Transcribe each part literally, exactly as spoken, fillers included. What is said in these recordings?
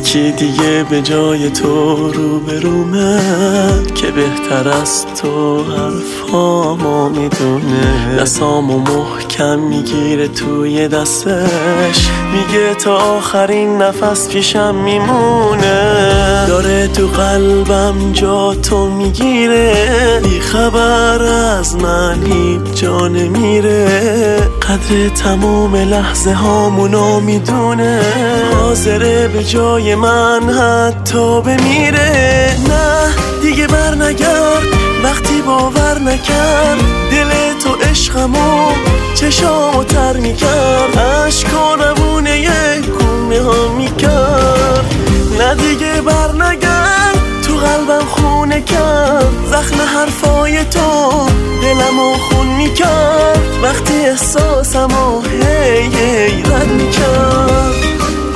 یکی دیگه به جای تو روبرومه که بهتر از تو حرفامو میدونه. دستامو محکم میگیره توی دستش، میگه تا آخرین نفس پیشم میمونه. داره تو قلبم جا تو میگیره، بی خبر از من هیچ جا نمیره. قدر تمام لحظه هامونو میدونه، حاضره به جای من حتی بمیره. نه دیگه بر نگرد وقتی باور نکرد، دل تو عشقمو چشامو تر میکرد، عشقا روونه گونه ها میکرد. نه دیگه بر نگرد تو قلبم خونه کرد، زخم حرفای تو دلمو خون میکرد، وقتی احساسمو هی هی رد میکرد.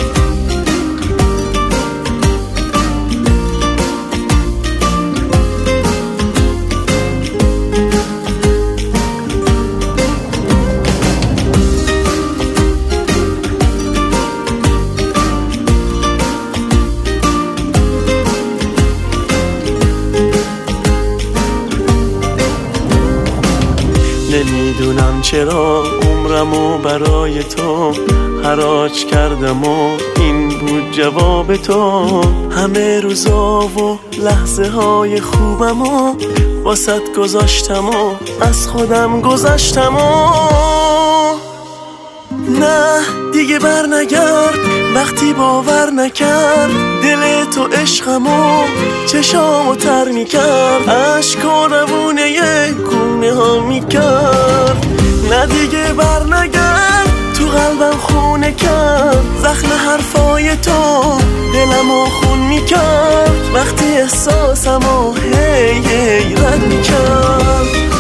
نمیدونم چرا عمرمو برای تو حراج کردم و این بود جواب تو. همه روزا و لحظه های خوبمو واسط گذاشتم و از خودم گذاشتم و نه دیگه بر نگرد وقتی باور نکرد، دل تو عشقمو چشامو تر میکرد، عشقا روونه گونه ها میکرد. نه دیگه بر نگرد تو قلبم خونه کرد، زخم حرفای تو دلمو خون میکرد، وقتی احساسمو هی هی رد میکرد.